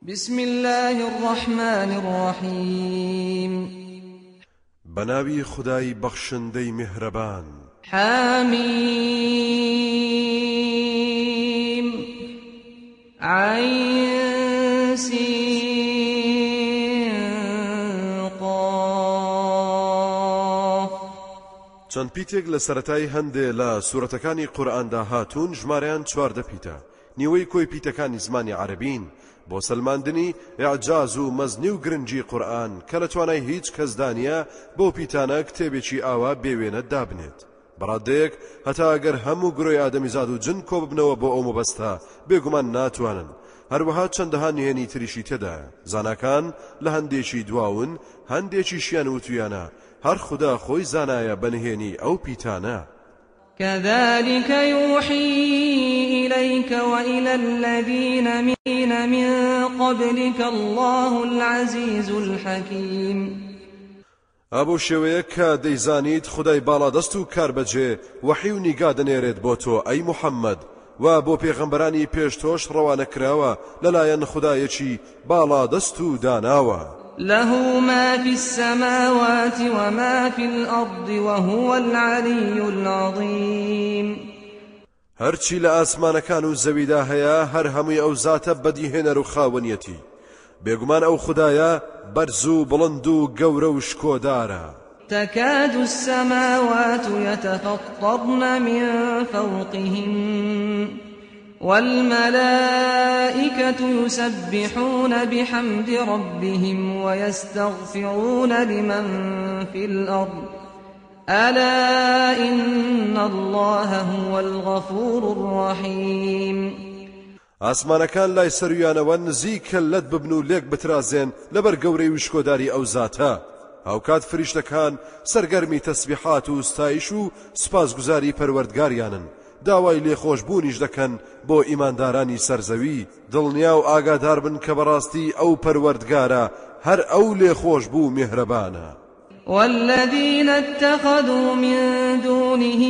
بسم الله الرحمن الرحيم بناوي خداي بخشندي مهربان حميم عين سين قاف چەند پیتێک لە سەرەتای هەندێ لە سوورەتەکانی قورئاندا هاتوون ژمارەیان 14 پیتە نیوەی کۆی پیتەکانی زمانی عەرەبین بۆ سەلماندنی ئیعجاز و مەزنی و گرنگی قورئان کە لە توانای هیچ کەسدانە بۆ پیتانە کتێبێکی ئاوا بێوێنە دابنێت بەڕادەیەک هەتا ئەگەر هەموو گرۆی ئادەمیزاد و جن کۆ ببنەوە بۆ ئەو مەبەستە بێگومان ناتوانن هەروەها چەندەها نهێنی تریشی تێدایە زاناکان لە هەندێکی دواون هەندێکیشیان وتویانە هەر خدا خۆی زانایە بەنهێنی ئەو پیتانە كذلك يوحي إليك وإلى الذين من قبلك الله العزيز الحكيم ئابۆ شێوەیە کە دەیزانیت خدای باڵادەست و کاربەجێ وەحی و نیگا دەنێرێت بۆ تۆ ئەی موحەممەد و بۆ پێغەمبەرانی پێش تۆش ڕەوانە کراوە لەلایەن خدایەکی باڵادەست و داناوە له ما في السماوات وما في الأرض وهو العلي العظيم هەرچی لە ئاسمانەکان و زەویدا هەیە هەر هەمووی ئەو زاتە بەدیهێنەر و خاوەنیەتی بێگومان ئەو خدایە بەرز و بڵند و گەورە و شکۆدارە تكاد السماوات يتفطرن من فوقهم والملائكة يسبحون بحمد ربهم ويستغفرون لمن في الأرض ألا إن الله هو الغفور الرحيم ئاسمانەکان لای سەرویانەوە نزیکە لەت ببن و لێک بترازێن لەبەر گەورەی و شکۆداری ئەو زاتە هاوکات فریشتەکان سەرگەرمی تەسبیحات و ستایش و سپاسگوزاری پەروەردگاریانن داوای لێخۆشبوونیش دەکەن بۆ ئیماندارانی سەرزەوی دڵنیا و ئاگادار بن کە بەڕاستی ئەو پەروەردگارە هەر ئەو لێخۆشبوو میهرەبانە والذين اتخذوا من دونه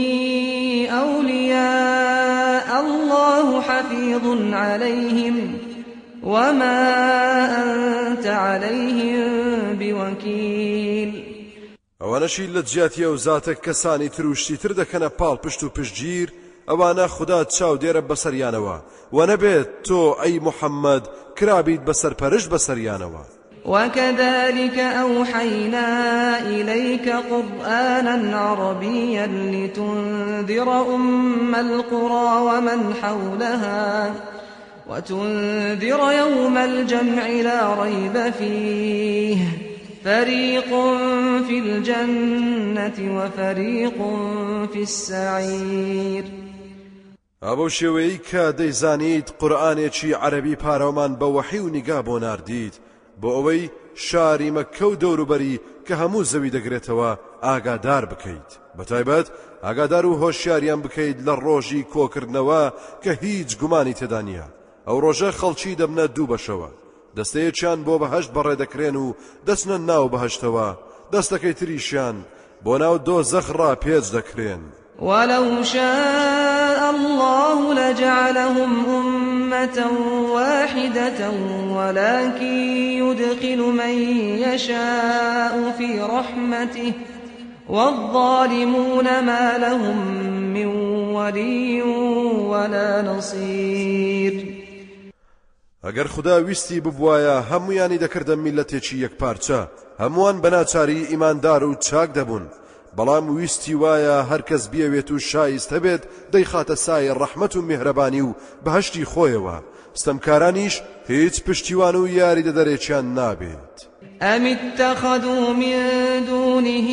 أولياء الله حفيظ عليهم وما أنت عليهم بوكيل ئەوانەشی لە جیاتی ئەو زاتە کەسانی تروشتی تر دەکەنە پاڵ پشت و پشتگیر ئەوانە خوددا چاو دێرە بەسەریانەوە و نەبێت تۆ ئەی موحەممەد کرابیت بەسەرپەرش بەسەریانەوە وكذلك أوحينا إليك قرآنا عربيا لتنذر أم القرى ومن حولها وتنذر يوم الجمع لا ريب فيه فريق في الجنة وفريق في السعير ئەبەو شێوەیەی کە دەیزانیت قورئانێکی عەرەبی پارەومان بە وەحی و نیگا بۆ ناردیت بۆ ئەوەی شاری مەککە و دەوروبەری کە هەموو زەوی دەگرێتەوە ئاگادار بکەیت بەتایبەت ئاگادار و هۆشیاریان بکەیت لە ڕۆژی کۆکردنەوە کە هیچ گومانی تێدا نییە ئەو ڕۆژە خەڵکی دەبنە دوو بەشەوە دەستەیەکیان بۆ بەهەشت بەڕێدەکرێن و دەچنە ناو بەهەشتەوە دەستەکەی تریشیان بۆ ناو دۆزەخ ڕاپێچ دەکرێن ولو شاء الله لجعلهم أمة واحدة ولكن يدخل من يشاء في رحمته والظالمون ما لهم من ولي ولا نصير ئەگەر خدا ویستی ببوایە هەمویانی دەکردە میلەتێکی یەکپارچە هەمووان بەناچاری ئیماندار و چاک دەبوون بەڵام ویستی وایە هەرکەس بیەوێت و شایستە بێت دەیخاتە سایە ڕەحمەت و میهرەبانی و بەهەشتی خۆیەوە ستەمکارانیش هیچ پشتیوان و یاری دەدەرێکیان نابێت أم اتخذوا من دونه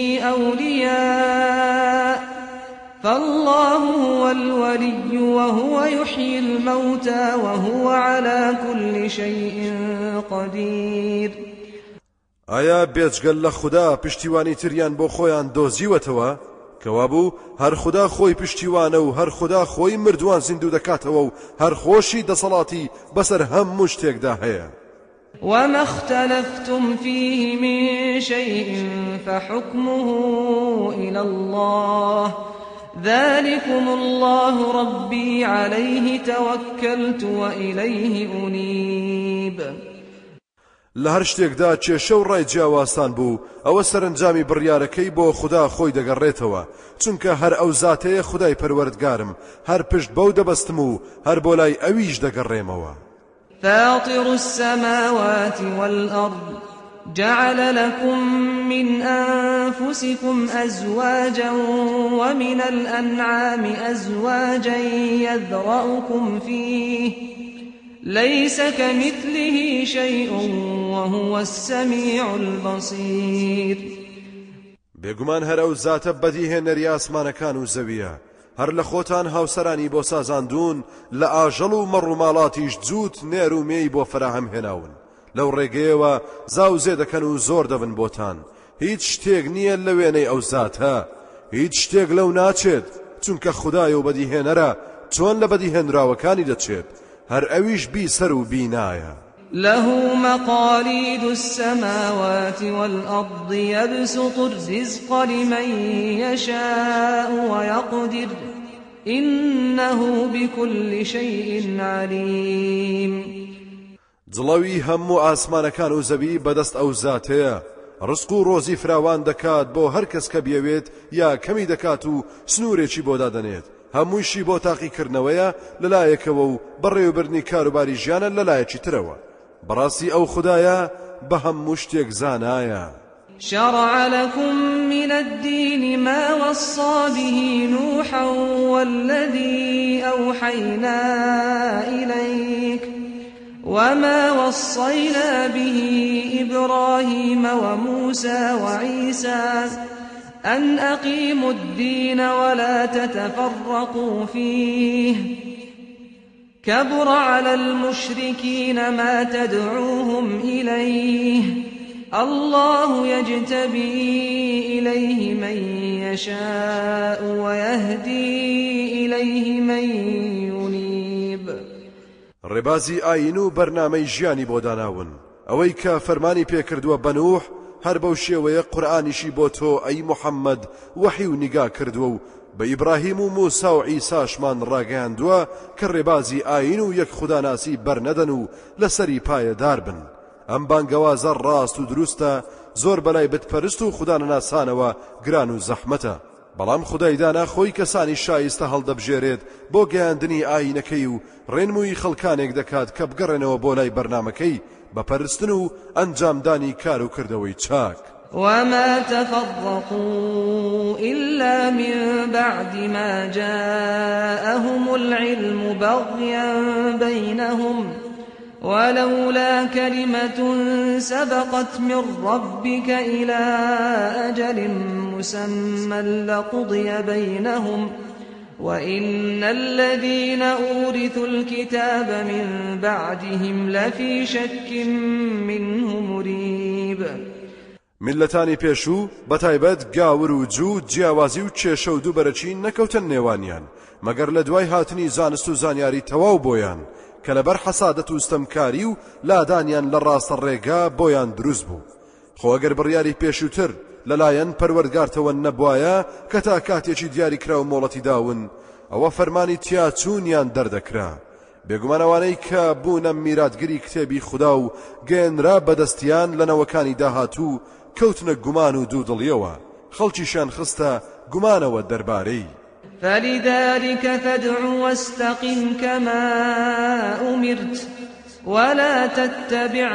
أولياء فالله هو الولي وهو يحيي الموتى وهو على كل شيء قدير ئایا بێجگەل لە خوددا پشتیوانی تریان بۆ خۆیان دۆزیوەتەوە کەوابوو هەر خوددا خۆی پشتیوانە و هەر خوددا خۆی مردووان زیندوو دەکاتەوە و هەر خۆشی دەسەڵاتی بەسەر هەموو شتێکدا هەیە وما اختلفتم فيه من شيء فحكمه إلى الله ذلكم الله ربي عليه توكلت وإليه أنيب. لە هەر شتێکدا کێشە و ڕای جیاوازتان بوو ئەوە سەرنجامی بڕیارەکەی بۆ خوددا خۆی دەگەڕێتەوە، چونکە هەر ئەو زاتەیە خودای پەروەردگارم، هەر پشت بەو دەبەستم و هەر بۆ لای ئەویش دەگەڕێمەوە. فاطر السماوات والأرض جعل لكم من أنفسكم أزواجا ومن الأنعام أزواجا يذرأكم فيه ليس كمثله شيء وهو السميع البصير. بێگومان هەر ئەو زاتە بەدیهێنەری ئاسمانەکان و زەویە، هەر لە خۆتان هاوسەرانی بۆ سازاندون، لە ئاژەڵ و مەڕ و ماڵاتیش جووت نێر و مێی بۆ فراهەم هێناون. لەو ڕێگەیەوە زاوزێ دەکەن و زۆر دەبن بۆتان. هیچ شتێک نییە لە وێنەی ئەو زاتە، هیچ شتێک لەو ناچێت، چونکە خودای و بەدیهێنەرە چۆن لە بەدیهێنراوەکانی دەچێت، هەر ئەویش بیسەر و بینایە. له مقاليد السماوات والأرض يبسط الرزق لمن يشاء ويقدر إنه بكل شيء عليم. جڵەوی هەموو ئاسمانەکان و زەوی بەدەست ئەو زاتەیە، ڕزق و ڕۆزی فراوان دەکات بۆ هەر کەس کە بیەوێت یا کەمی دەکات و سنوورێکی بۆ دادەنێت. هەموویشی بۆ تاقیکردنەوەیە لەلایەکەوە و بەڕێوەبردنی کاروباری ژیانە لەلایەکی ترەوە. بەڕاستی ئەو خودایە بە هەموو شتێک زانایە. شرع لكم من الدين ما وصى به نوحا والذي أوحينا إليك وما وصينا به إبراهيم وموسى وعيسى أن أقيموا الدين ولا تتفرقوا فيه كبر على المشركين ما تدعوهم إليه الله يجتبي إليه من يشاء ويهدي إليه من ينيب. ڕێبازی ئاین و بەرنامەی ژیانی بۆ داناون، ئەوەی کە فەرمانی پێکردووە بە نوح، هەر بەو شێوەیە قورئانیشی بۆ تۆ ئەی محەممەد وەحی و نیگا کردووە و بە ئیبراهیم و موسا و عیساشمان ڕاگەیاندووە کە ڕێبازی ئاین و یەک خوداناسی بەرنەدەن و لەسەری پایەدار بن. ئەم بانگەوازە ڕاست و دروستە، زۆر بەلای بتپەرست و خودانەناسانەوە گران و زەحمەتە، بەڵام خودای دانا خۆی کەسانی شایستە هەڵدەبژێرێت بۆ گەیاندنی ئاینەکەی و ڕێنمووی خەڵکانێک دەکات کە بگەڕێنەوە بۆ لای بەرنامەکەی بەپەرستن و ئەنجامدانی کار و کردەوەی چاک. وما تفرقوا إلا من بعد ما جاءهم العلم بغيا بينهم ولولا كلمة سبقت من ربك إلى أجل مسمى لقضي بينهم وإن الذين أورثوا الكتاب من بعدهم لفي شك منه مريب. ملەتانی پێشوو بەتایبەت گاور و جوو جیاوازی و کێشە و دووبەرەچی نەکەوتن نێوانیان مەگەر لە دوای هاتنی زانست و زانیاری تەواو بۆیان کە لەبەر حەسادەت و ستەمکاری و لادانیان لە ڕاستە ڕێگا بۆیان دروست بوو. خۆ ئەگەر بڕیاری پێشووتر لەلایەن پەروەردگارتەوە نەبوایە کە تا کاتێکی دیاریکرا و مۆڵەتی داون ئەوە فەرمانی تیاچوونیان دەردەکرا. بێگومانەوانەی کە بوونە میراتگری کتێبی خوددا و گەێنرا بەدەستیان لە نەوەکانی داهاتوو کەوتنە گومان و دوودڵیەوە، خەڵکیشیان خستە گومانەوە دەربارەی. فلذلك فادع واستقم كما أمرت ولا تتبع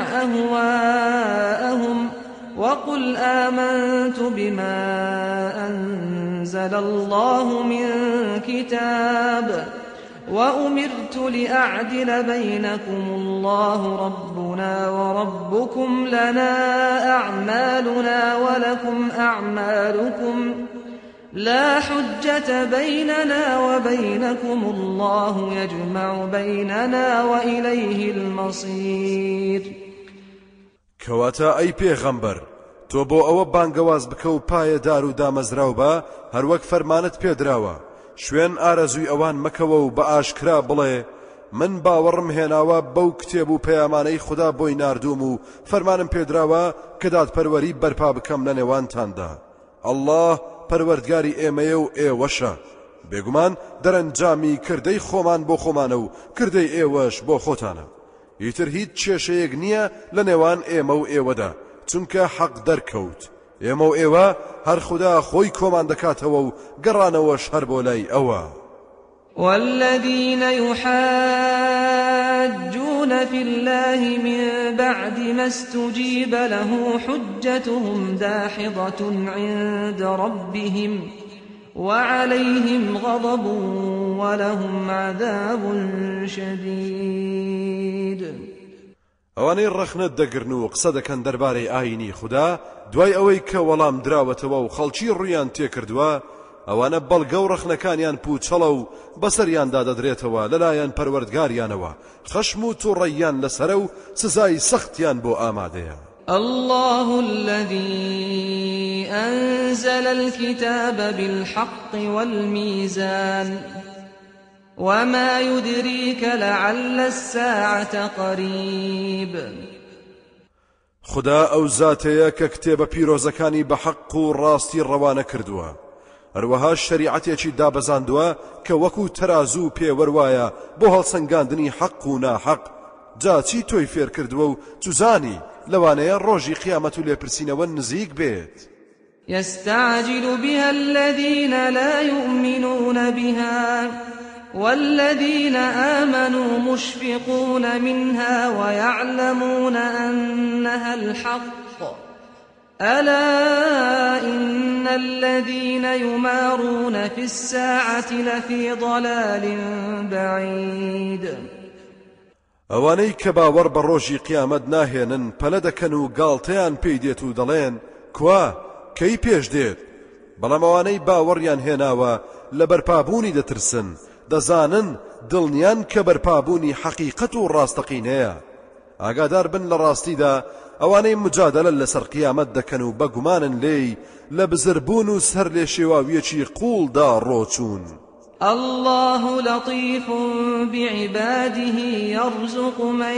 أهواءهم وقل آمنت بما أنزل الله من كتاب وأمرت لأعدل بينكم الله ربنا وربكم لنا أعمالنا ولكم أعمالكم لا حجة بيننا وبينكم الله يجمع بيننا وإليه المصير. کەواتە ئەی پێغەمبەر تۆ بۆ ئەوە بانگەواز بکە و پایەدار و دامەزراو بە هەروەک فەرمانت پێدراوە، شوێن ئارەزووی ئەوان مەکەوە و بە ئاشکرا بڵێ من باوەڕم هێناوە بەو کتێب و پەیامانەی خوددا بۆی ناردووم و فەرمانم پێدراوە کە دادپەروەری بەرپا بکەم لە نێوانتاندا. ئەڵڵاه پەروەردگاری ئێمەیە و ئێوەشە، بێگومان دەرەنجامی کردەی خۆمان بۆ خۆمانە و کردەی ئێوەش بۆ خۆتانە. ئیتر هیچ کێشەیەک نییە لە نێوان ئێمە و ئێوەدا، چونکە حەق دەرکەوت. ئێمە و ئێوە هەر خوددا خۆی کۆمان دەکاتەوە و گەڕانەوەش هەر بۆ لای ئەوە. والذين يحاجون في الله من بعد ما استجيب له حجتهم داحضة عند ربهم وعليهم غضب ولهم عذاب شديد. ئەوانەی ڕەخنە دەگرن و قسە دەکەن دەربارەی ئاینی خوددا دوای ئەوەی کە وەڵام دراوەتەوە و خەڵکی ڕوویان تێکردووە، ئەوانە بەڵگە و ڕەخنەکانیان پوچەڵە و بەسەریاندا دەدرێتەوە لەلایەن پەروەردگاریانەوە، خەشم و تووڕەییان لەسەرە و سزای سەختیان بۆ ئامادەیە. الله الذي أنزل الكتاب بالحق والميزان وما يدريك لعل الساعة قريب. خدا ئەو زاتەیە کە کتێبە پیرۆزەکانی بە حەق و ڕاستی ڕەوانە کردووە، هەروەها شەریعەتێکی دابەزاندووە کە وەکو تەرازوو پێوەروایە بۆ هەڵسەنگاندنی حەق و ناحەق. جا چی تۆی فێر کردووە و توزانی لەوانەیە ڕۆژی قیامەت و لێپرسینەوە نزیک بێت. يستعجل بها الذين لا يؤمنون بها والذين آمنوا مشفقون منها ويعلمون أنها الحق ألا إن الذين يمارون في الساعة لفي ضلال بعيد. ئەوانەی کە باوەڕ بە ڕۆژی قیامەت ناهێنن پەلە دەکەن و گاڵتەیان پێی دێت و دەڵێن کوا کەی پێش دێت، بەڵام ئەوانەی باوەڕیان هێناوە لە بەرپابوونی دەترسن، دەزانن دڵنیان کە بەرپابوونی حەقیقەت و ڕاستەقینەیە. ئاگادار بن لە ڕاستیدا ئەوانەی مجادلە لەسەر قیامەت دەکەن و بەگومانن لێی لە بزربوون و سەر لێ شێواویەکی قوڵدا ڕۆچوون. الله لطيف بعباده يرزق من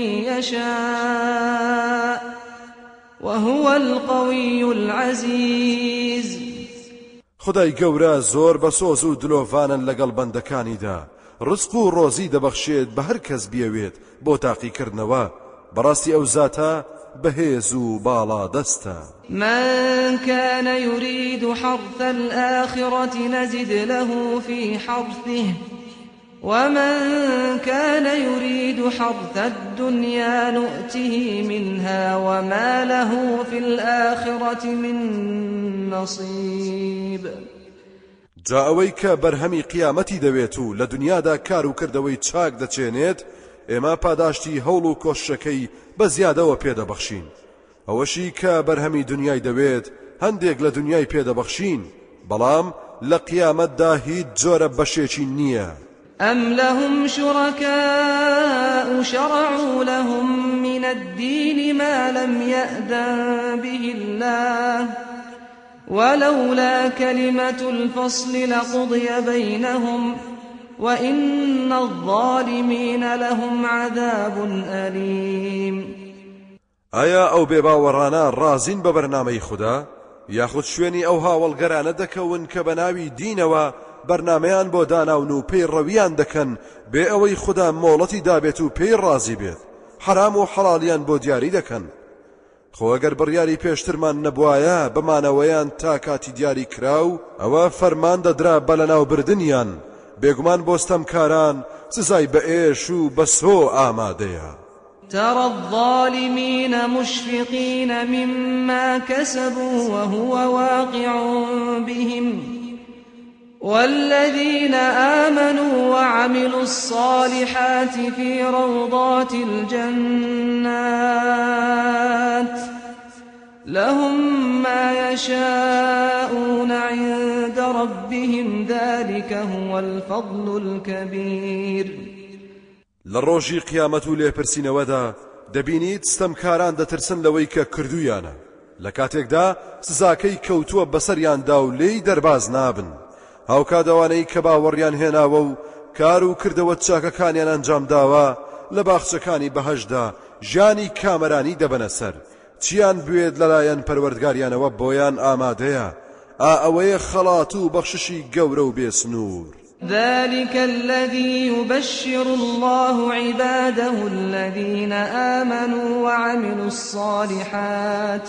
يشاء وهو القوي العزيز. خدای گەورە زۆر بەسۆز و دلۆڤانن لەگەڵ بەندەکانیدا، ڕزق و ڕۆزی دەبەخشێت بە هەر کەس بیەوێت بۆ تاقیکردنەوە. بەڕاستی ئەو زاتە بەهێز و باڵا دەستە. من كان يريد حرث الآخرة نزد له في حرثه ومن كان يريد حرث الدنيا نؤته منها وما له في الآخرة من نصيب. جا ئەوەی کە بەرهەمی قیامەتی دەوێت و لە دنیادا کار و کردەوەی چاک دەچێنێت، ئێمە پاداشتی هەوڵ و کۆشەکەی بە زیادەوە پێدەبەخشین. ئەوەشی کە بەرهەمی دنیای دەوێت هەندێک لە دنیای پێدەبەخشین، بەڵام لە قیامەتدا هیچ جۆرە بەشێکی نییە. أم لهم شركاء شرعوا لهم من الدين ما لم يأذن به الله ولولا كلمة الفصل لقضي بينهم وإن الظالمين لهم عذاب أليم. ئایا ئەو بێباوەڕانە ڕازین بە بەرنامەی خوددا یاخود شوێنی ئەو هاوڵگەرانە دەکەون کە بە ناوی دینەوە بەرنامەیان بۆ داناون و پێی ڕەویان دەکەن بێ ئەوەی خوددا مۆڵەتی دابێت و پێی ڕازی بێت، حرام و حەڵالیان بۆ دیاری دەکەن. خۆ ئەگەر بڕیاری پێشترمان نەبوایە بمانەوەیان تا کاتی دیاری کراو، ئەوە فەرمان دەدرا بە لەناوبردنیان، بێگومان بۆستەمکاران سزای بە ئێش و بەسۆ ئامادەیە. ترى الظالمين مشفقين مما كسبوا وهو واقع بهم والذين آمنوا وعملوا الصالحات في روضات الجنات لهم ما يشاءون عند ربهم ذلك هو الفضل الكبير. لروجي قيامتو لێپرسینەوەدا دەبینیت ستەمکاران دەترسن لەوەی کە کردویانە، لە کاتێکدا سزاکەی کەوتووە بەسەریاندا و لێی دەرباز نابن. هاوکادەوانەی کە باوەڕیان هێناوە و کار و کردەوە چاکەکانیان ئەنجام داوە لە باخچەکانی بەهەشدا ژیانی کامەرانی دەبەنە سەر، چیان بوێت لەلایەن پەروەردگاریانەوە بۆیان ئامادەیە. ئەوەیە خەڵات و بەخششی گەورە و بێسنوور. ذلك الذي يبشر الله عباده الذين آمنوا وعملوا الصالحات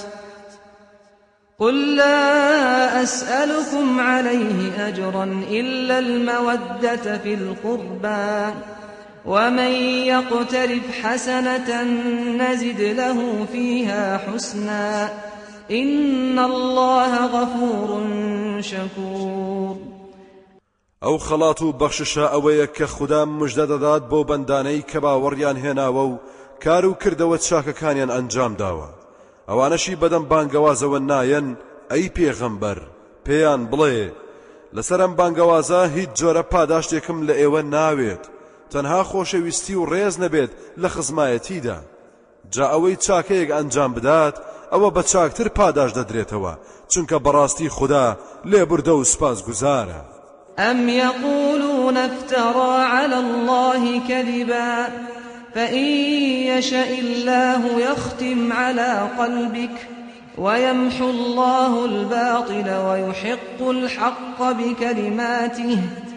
قل لا أسألكم عليه أجرا إلا المودة في القربى ومن يقترف حسنة نزد له فيها حسنا إن الله غفور شكور. ئەو خەڵات و بەخششە ئەوەیە کە خوددا مژدە دەدات بۆ بەندانەی کە باوەڕیان هێناوە و کار و کردەوە چاکەکانیان ئەنجام داوە. ئەوانەشی بەدەم بانگەوازەوە نایەن ئەی پێغەمبەر پێیان بڵێ لەسەر ئەم بانگەوازە هیچ جۆرە پاداشتێکم لە ئێوە ناوێت تەنها خۆشەویستی و ڕێز نەبێت لە خزمایەتیدا. جا ئەوەی چاکەیەک ئەنجام بدات ئەوە بە چاکتر پاداش دەدرێتەوە چونکە بەڕاستی خوددا لێبوردە و سپاسگوزارە. أم يقولون افترى على الله كذبا فإن يشاء الله يختم على قلبك ويمحو الله الباطل ويحق الحق بكلماته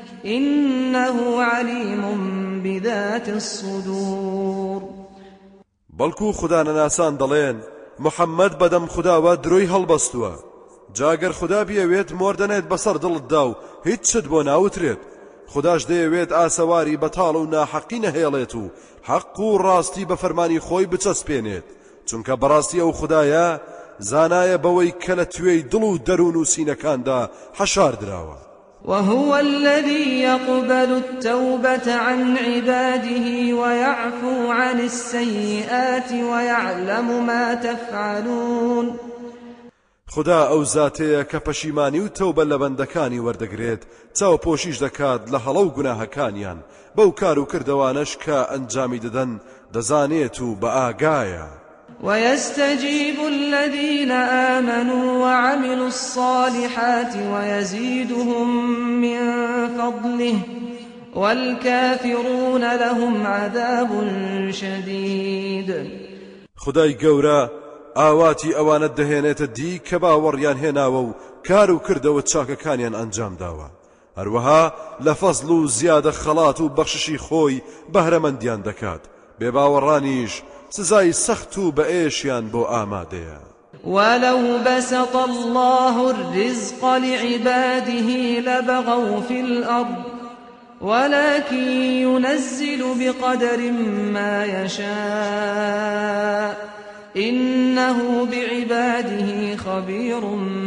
إنه عليم بذات الصدور. بەڵکو خوددا نەناسان دەڵێن محەممەد بەدەم خودداوە درۆی هەڵبەستووە. جاگەر خوددا بیەوێت مۆردەنێت بەسەر دڵتدا و هیچ شت بۆ ناوترێت. خودداش دەیەوێت ئاسەواری بەتاڵ و ناحەقی نەهێڵێت و حەق و ڕاستی بە فەرمانی خۆی بچەسپێنێت چونکە بەڕاستی ئەو خوددایە زانایە بەوەی کە لە توێی دڵ و دەروون و سینەکاندا حەشار دراوە. وهو الذي يقبل التوبة عن عباده ويعفو عن السيئات ويعلم ما تفعلون. خدا ئەو زاتەیە کە پەشیمانی و تەوبە لە بەندەکانی وەردەگرێت چاو پۆشیش دەکات لە هەڵە و گوناهەکانیان بەو کار و کردەوانش کە ئەنجامی دەدەن دەزانێت و بە ئاگایە. ويستجيب الذين آمنوا وعملوا الصالحات ويزيدهم من فضله والكافرون لهم عذاب شديد. خدای گەورە ئاواتی ئەوانە دەهێنێتە دی کە باوەڕیان هێناوە و کار و کردەوە چاکەکانیان ئەنجام داوە. هەروەها لە فەزڵ و زیادە خەڵات و بەخششی خۆی بەهرەمەندیان دەکات. بێباوەڕانیش سزای سەخت و بەئێشیان بۆ ئامادەیە. ولو بسط الله الرزق لعباده لبغوا في الأرض ولكن ينزل بقدر ما يشاء إنه بعباده خبير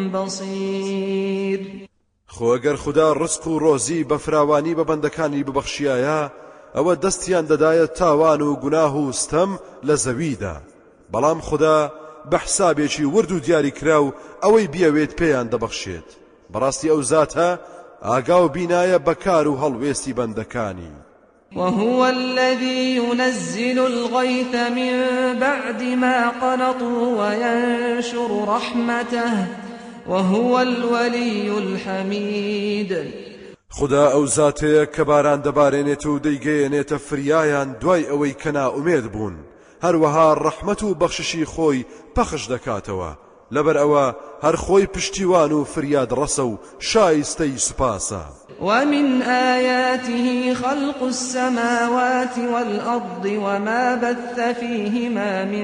بصير. خۆ ئەگەر خوددا ڕزق و ڕۆزی بە فراوانی بە بەندەکانی ببەخشیایە ئەوە دەستیان دەدایە تاوان و گوناه و ستەم لە زەویدا. بەڵام خوددا بە حسابێکی ورد و دیاری کرا و ئەوەی بیەوێت پێیان دەبەخشێت. بەڕاستی ئەو زاتە ئاگا و بینایە بەکار و هەڵوێستی بەندەکانی. وهو الذي ينزل الغيث من بعد ما قنطوا وينشر رحمته وهو الولي الحميد. خدا ئەو زاتەیە کە باران دەبارێنێت و دەیگەیەنێتە فریایان دوای ئەوەی کە نائومێد بوون. هەروەها ڕەحمەت و بەخششی خۆی پەخش دەکاتەوە. لەبەر ئەوە هەر خۆی پشتیوان و فریاد ڕەسە و شایستەی سوپاسە. ومن آياته خلق السماوات والأرض وما بث فيهما من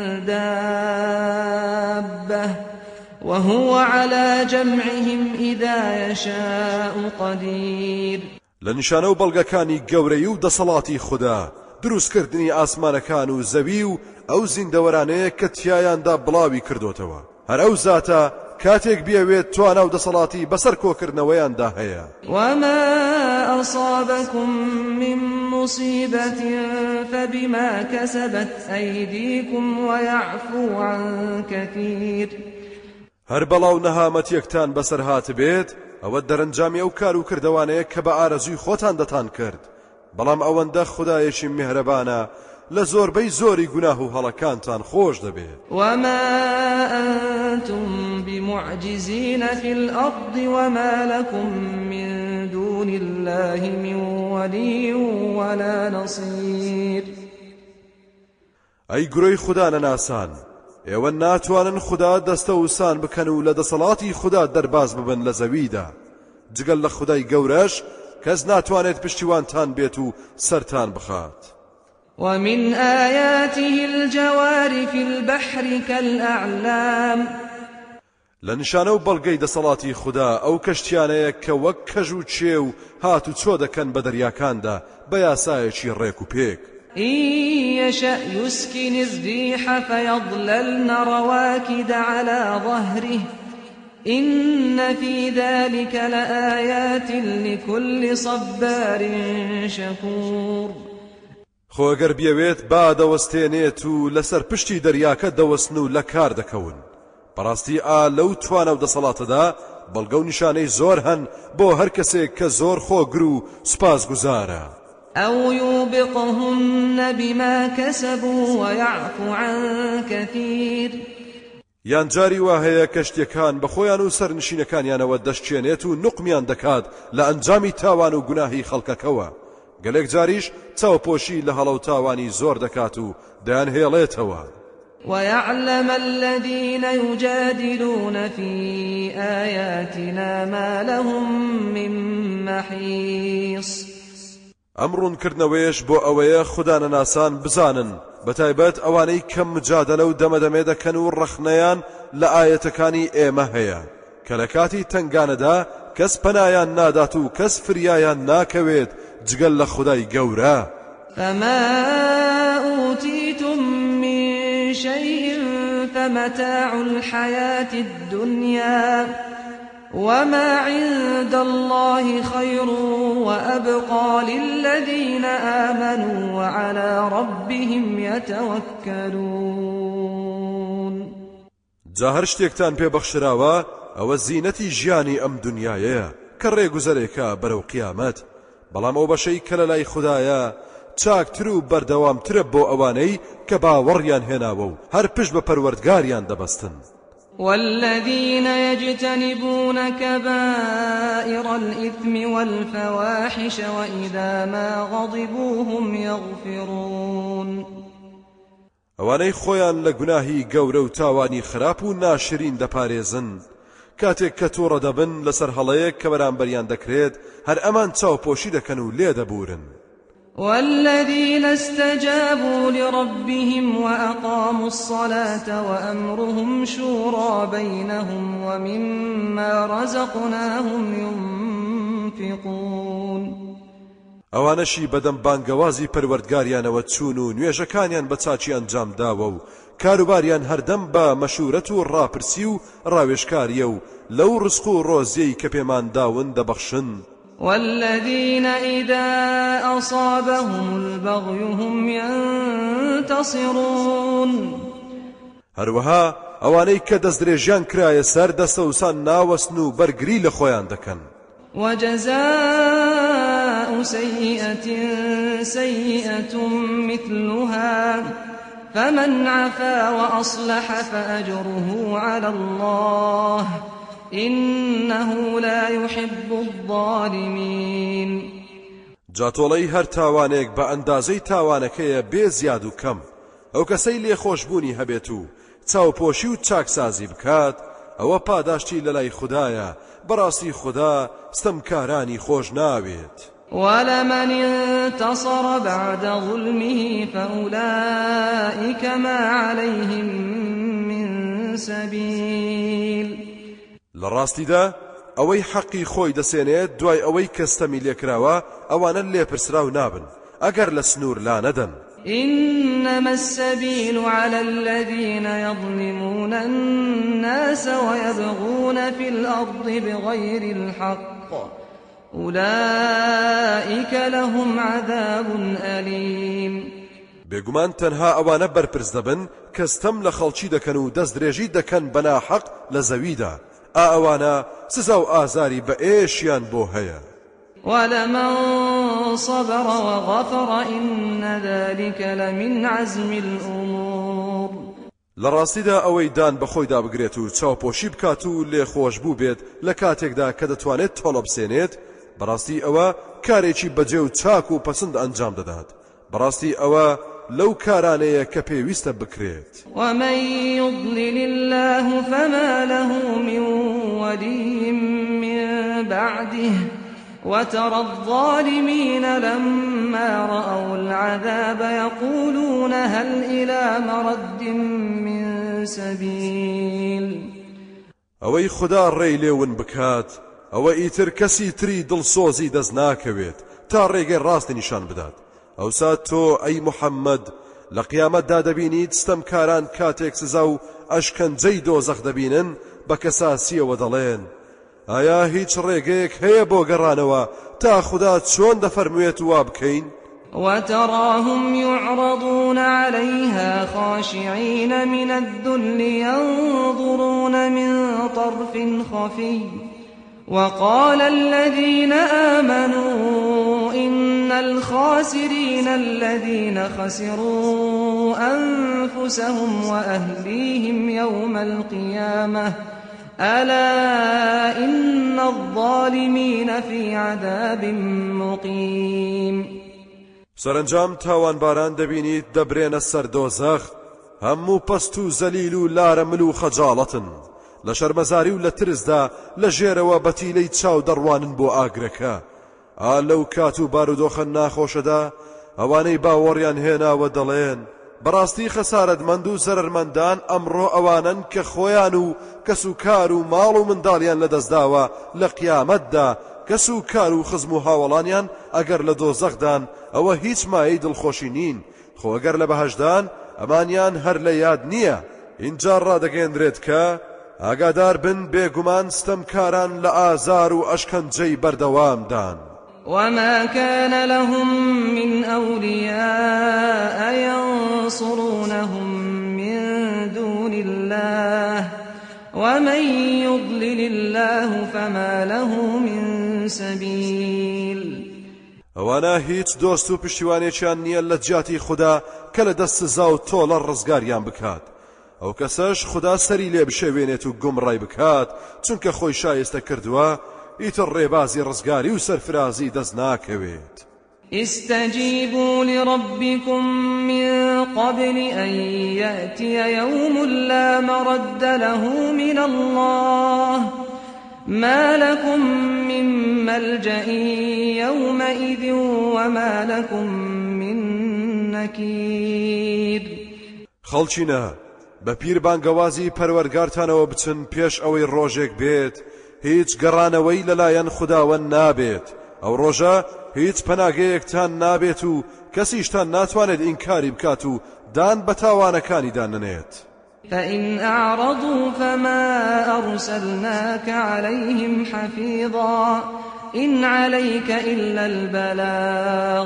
دابة وهو على جمعهم إذا يشاء قدير. لنشانه و بەڵگەکانی گەورەی و دەسەڵاتی خوددا دروستکردنی ئاسمانەکان و زەوی و ئەو زیندەوەرانەیە کە تیایاندا بڵاوی کردوتەوە. هەر ئەو زاتە کاتێک بیەوێت توانە و دەسەڵاتی بەسەر کۆکردنەوەیاندا هەیە. وما أصابكم من مصيبة فبما كسبت أيديكم ويعفو عن كثير. هەر بەڵاو نەهامەتیەکتان بەسەر هات بێت ئەوە دەرەنجامی ئەو کار و کردەوانەیە کە بە ئارەزوی خۆتان دەتان کرد. بەڵام ئەوەندە خودایەشی میهرەبانە لە زۆربەی زۆری گوناه و هەڵەکانتان خۆش دەبێت. وما أنتم بمعجزين في الأرض وما لكم من دون الله من ولي ولا نصير. ئەی گورۆی خوددا نەناسان ئێوە ناتوانن خوددا دەستە وسان بکەن و لە دەسەڵاتی خوددا دەرباز ببن لە زەویدا جگەل لە خودای گەورەش کەس ناتوانێت پشتیوانتان بێت و سەرتان بخات. ومن آياته الجوار في البحر كالأعلام لنشانە و بەڵگەی دەسەڵاتی خوددا ئەو کەشتیانەیە کە وەک کەژ و چێ و هات و چۆ دەکەن بە دەریاکاندا بە یاسایەکی ڕێک و پێک. إن يشأ يسكن الريح فيظللن رواكد على ظهره إن في ذلك لآيات لكل صبار شكور. خۆ ئەگەر بیەوێت با دەوەستێنێت و لەسەر پشتی دەریاکە دەوەستن و لە کار دەکەون. بەڕاستی لەو توانە و دەسەڵاتەدا بەڵگە و نیشانەی زۆر هەن بۆ هەر کەسێک کە زۆر خۆگر و سوپاسگوزارە. أو يوبقهن بما كسبوا ويعفو عن كثير. یان جاری وا هەیە کەشتیەکان بە خۆیان و سەرنشینەکانیانەوە دەشتێنێت و نوقمیان دەکات لە ئەنجامی تاوان و گوناهی خەڵکەکەوە. گەلێک جاریش چاوپۆشی لە هەڵە و تاوانی زۆر دەکات و دەیان هێڵێتەوە. ويعلم الذين يجادلون في آياتنا ما لهم من محيص. ئەمڕوونکردنەوەیش بۆ ئەوەیە خوددانەناسان بزانن بەتایبەت ئەوانەی کەم مجادلە و دەمەدەمێ دەکەن و ڕەخنەیان لە ئاەتەکانی ئێمە هەیە کە لە کاتی تنگانەدا کەس پەنایان نادات و کەس فریایان ناکەوێت جگەل لە خودای گەورە. فما أوتيتم من شيء فمتاع الحياة الدنيا وما عند الله خير وأبقى للذين آمنوا وعلى ربهم يتوكلون. جاهر شتێکتان پێبەخشراوە ئەوە زینەتی ژیانی ئەم دنیایەیە کە ڕێگوزەرێکە بەرەو قیامەت، بەڵام ئەو بەشەی کە لەلای خوددایە چاکتر و بەردەوامترە بۆ ئەوانەی کە باوەڕیان هێناوە و هەر پشت بە پەروەردگاریان دەبەستن. والذين يجتنبون كبائر الإثم والفواحش وإذا ما غضبوا هم يغفرون. ئەوانەی خۆیان لە گوناهی گەورە و تاوانی خراپ و ناشرین دەپارێزن کاتێک کە تووڕە دەبن لەسەر هەڵەیەک کە بەرامبەریان دەکرێت هەر ئەمان چاوپۆشی دەکەن و لێ دەبورن. والذين استجابوا لربهم وأقاموا الصلاة وأمرهم شورى بينهم ومما رزقناهم ينفقون. ئەوانەشی بەدەم بانگەوازی پەروەردگاریانەوە چوون و نوێژەکانیان بە چاچی ئەنجام داوە و کاروباریان هەردەم بە مەشورەت و ڕاپرسی و ڕاوێژکاریە و لەو ڕزق و ڕۆزیەی کە پێمان داون دەبەخشن. والذين إذا أصابهم البغي هم ينتصرون. هەروەها ئەوانەی کە دەستدرێژیان کرایە سەر دەستەوسان ناوەستن و بەرگری لە خۆیان دەکەن. وجزاء سيئة سيئة مثلها فمن عفا وأصلح فأجره على الله إنه لا يحب الظالمين. جاتۆڵەی هەر تاوانێک بە ئەندازەی تاوانەکەیە بێ زیاد و کەم ئەو کەسەی لێخۆشبوونی هەبێت و چاوپۆشی و چاکسازی بکات ئەوە پاداشتی لەلای خوددایە، بەڕاستی خوددا ستەمکارانی خۆش ناوێت. ولمن انتصر بعد ظلمه فأولئك ما عليهم من سبيل. لڕاستیدا ئەوەی حەقی خۆی دەسێنێت دوای ئەوەی کەستەمی لێکراوە ئەوانە لێپرسراو نابن ئەگەر لە سنوور لا نەدەن. إنما السبيل على الذين يظلمون الناس ويبغون في الأرض بغير الحق أولئك لهم عذاب أليم. بێگومان تەنها ئەوانە بەرپرس دەبن کە ستەم لە خەڵکی دەکەن و دەستدرێژی دەکەن بە ناحەق لە زەویدا ئەوانە سزا و ئازاری بە ئێشیان بۆ هەیە. ولمن صبر وغفر إن ذلك لمن عزم الأمور. لڕاستیدا ئەوەی دان بەخۆیدا بگرێت و چاوپۆشی بکات و لێخۆش بوو بێت لە کاتێکدا کە دەتوانێت تۆڵە بسێنێت بەڕاستی ئەوە کارێکی بەجێ و چاک و پەسند ئەنجام دەدات. بەڕاستی ئەوە لو كارانەیە کە پێویستە بکرێت. ومن يضلل الله فما له من ولي من بعده وترى الظالمين لما رأوا العذاب يقولون هل إلى مرد من سبيل. ئەوەی خدا ڕێی لێون بکات ئەوە ئیتر کەسی تری دڵسۆزی دەست ناکەوێت تا ڕێگەی ڕاستی نیشان بدات. ئەوسا تۆ ئەی محەممەد لە قیامەتدا دەبینیت ستەمکاران کاتێک سزا و ئەشکەنجەی دۆزەخ دەبینن بە کەساسیەوە دەڵێن ئایا هیچ ڕێگەیەک هەیە بۆ گەڕانەوە تا خدا چۆن دەفەرموێت وا بکەین؟ وتراهم يعرضون عليها خاشعين من الذل ينظرون من طرف خفي وقال الذين آمنوا إن الخاسرين الذين خسروا أنفسهم وأهليهم يوم القيامة ألا إن الظالمين في عذاب مقيم. سەرنجام تاوانباران دەبینیت دەبرێنە سەر دۆزەخ هەموو پەست و زەلیل و لارەمل و خەجاڵەتن لە شەرمەزاری و لە ترسدا لە ژێرەوە بەتیلەی چاو دەڕوانن بۆ ئاگرەکە. لەو کات و بارودۆخە ناخۆشەدا ئەوانەی باوەڕیان هێناوە دەڵێن بەڕاستی خەسارەتمەند و زەرەرمەندان ئەمڕۆ ئەوانن کە خۆیان و کەس و کار و ماڵ و منداڵیان لەدەستداوە لە قیامەتدا کەس و کار و خزم و هاوڵانیان ئەگەر لە دۆزەخدان ئەوە هیچ مایەی دڵخۆشی نین خۆ ئەگەر لە بەهەشدان ئەمانیان هەر لە یاد نییە. اینجا ڕادەگەیەندرێت کە ئاگادار بن بێگومان ستەمکاران لە ئازار و ئەشکەنجەی بەردەوامدان. وما كان لهم من أولياء ينصرونهم من دون الله ومن يضلل الله فما له من سبيل. ئەوانە هیچ دۆست و پشتیوانێکیان نییە لە جیاتی خوددا کە لە دەست سزا و تۆڵە ڕزگاریان بکات. ئەو کەسەش خوددا سەری لێ بشێوێنێت و گومڕای بکات چونکە خۆی شایستە کردووە ئیتر ڕێبازی ڕزگاری و سەرفرازی دەست ناکەوێت. استجيبوا لربكم من قبل أن يأتي يوم لا مرد له من الله ما لكم من ملجأ يومئذ وما لكم من نكير. خەڵچینە بە پیربانگەوازی پەروەرگارتانەوە بچن پێش ئەوەی ڕۆژێک بێت هیچ گەڕانەوەی لەلایەن خوداوەند نابێت. ئەو ڕۆژە هیچ پەناگەیەکتان نابێت و کەسیشتان ناتوانێت ئینکاری بکات و دان بە تاوانەکانیدان ننێت. فإن أعرضوا فما أرسلناك عليهم حفيظا إن عليك إلا البلاغ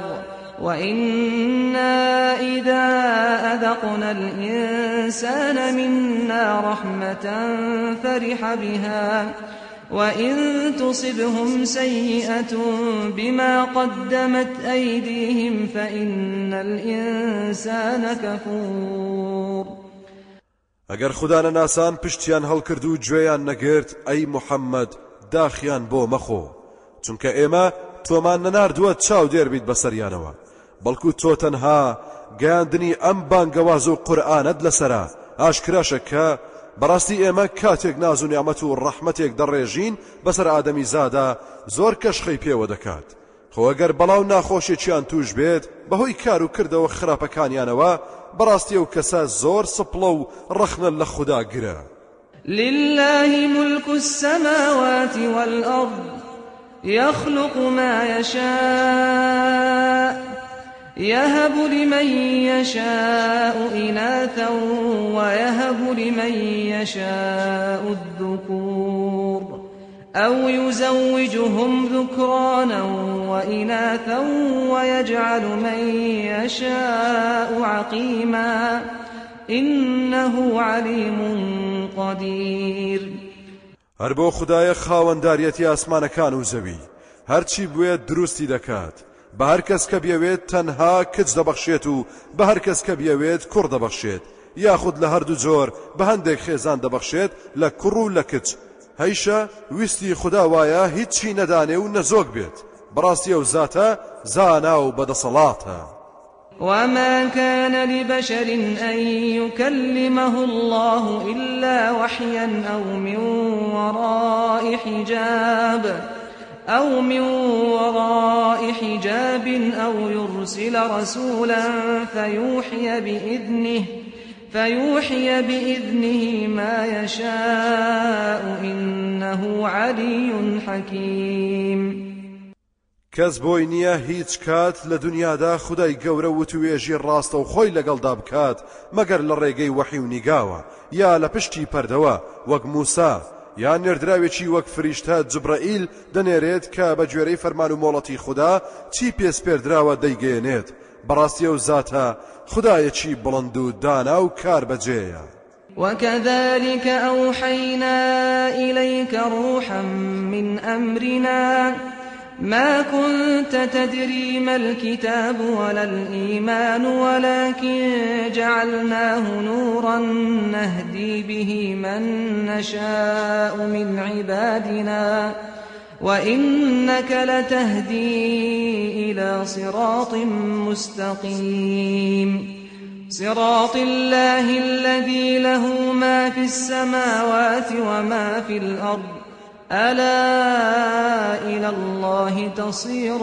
وإنا إذا أذقنا الإنسان منا رحمة فرح بها وإن تصبهم سيئة بما قدمت أيديهم فإن الإنسان كفور. ئەگەر خوددا نەناسان پشتیان هەڵکرد و گوێیان نەگرت ئەی محەممەد داخیان بۆ مەخۆ چونکە ئێمە تۆمان نەناردووە چاو دێربیت بەسەریانەوە بەڵکو تۆ تەنها گەیاندنی ئەم بانگەواز و قورئانت لەسەرە ئاشکراشە کە بەڕاستی ئێمە کاتێک ناز و نیعمەت و ڕەحمەتێک دەڕێژین بەسەر ئادەمی زادا زۆر کەشخەی پێوە دەکات. خۆ ئەگەر بەڵاو ناخۆشێکیان توش بێت بەهۆی کار و کردەوە خراپەکانیانەوە بەڕاستی ئەو کەسە زۆر سپڵە و ڕەخنە لە خوددا گرە. لله ملك السماوات والأرض يخلق ما يشاء يهب لمن يشاء إناثا ويهب لمن يشاء الذكور أو يزوجهم ذكرانا وإناثا ويجعل من يشاء عقيما إنه عليم قدير. هەر بۆ خوددایە خاوەنداریەتی ئاسمانەکان و زەوی هەرچی بوێت دروستی دەکات بە هەر کەس کە بیەوێت تەنها کچ دەبەخشێت و بە هەر کەس کە بیەوێت کوڕ دەبەخشێت یاخود لە هەردوو جۆر بە هەندێک خێزان دەبەخشێت لە کوڕ و لە کچ. هەیشە ویستی خوددا وایە هیچی نەدانێ و نەزۆک بێت بەڕاستی ئەو زاتە زانا و بەدەسەڵاتە. وما كان لبشر أن يكلمه الله إلا وحيا أو من وراء حجاب أو يرسل رسولا فيوحي بإذنه ما يشاء إنه علي حكيم. کەس بۆی نییە هیچ کات لە دنیادا خودای گەورە وتوێژی ڕاستە و خۆی لەگەڵدا بکات مەگەر لە ڕێگەی وەحی و نیگاوە یا لە پشتی پەردەوە وەک موسا یا نێردراوێکی وەک فریشتە جبرائیل دەنێرێت کە بە گوێرەی فەرمان و مۆڵەتی خوددا چی پێسپێردراوە دەیگەێنێت. بەڕاستی ئەو زاتە خودایەکی بڵند و دانا و کاربەجێیە. وكذلك أوحينا إليك روحا من أمرنا ما كنت تدري ما الكتاب ولا الإيمان ولكن جعلناه نورا نهدي به من نشاء من عبادنا وإنك لتهدي إلى صراط مستقيم صراط الله الذي له ما في السماوات وما في الأرض ألا إلى الله تصير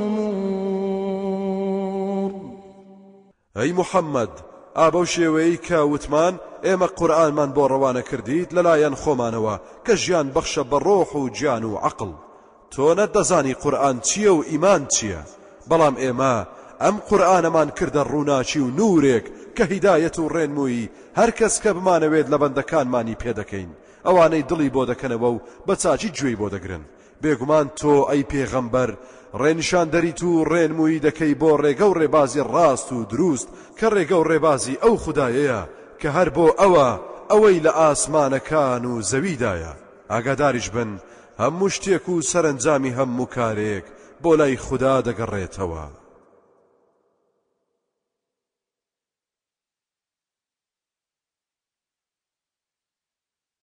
الأمور. أي محمد ئابە شێوەیەی کە وتمان ئێمە قورئانمان بۆ ڕەوانە کردیت لەلایەن خۆمانەوە کە ژیان بەخشە بە ڕۆح و گیان و عەقڵ. تۆ نەدەزانی قورئان چییە و ئیمان چییە، بەڵام ئێمە ئەم قورئانەمان کردە ڕووناچی و نورێک کە هیدایەت و ڕێنمووی هەر کەس کە بمانەوێت لە بەندەکانمانی پێدەکەین ئەوانەی دڵی بۆ دەکەنەوە و بە چاچی گوێی بۆ دەگرن. بێگومان تۆ ئەی پێغەمبەر ڕێنیشاندەریت و ڕێنمووی دەکەی بۆ ڕێگە و ڕێبازی ڕاست و دروست کە ڕێگە و ڕێبازی ئەو خودایەیە کە هەر بۆ ئەوەی لە ئاسمانەکان و زەویدایە. ئاگاداریش بن هەموو شتێک و سەرنجامی هەموو کارێک بۆ لای خوددا دەگەڕێتەوە.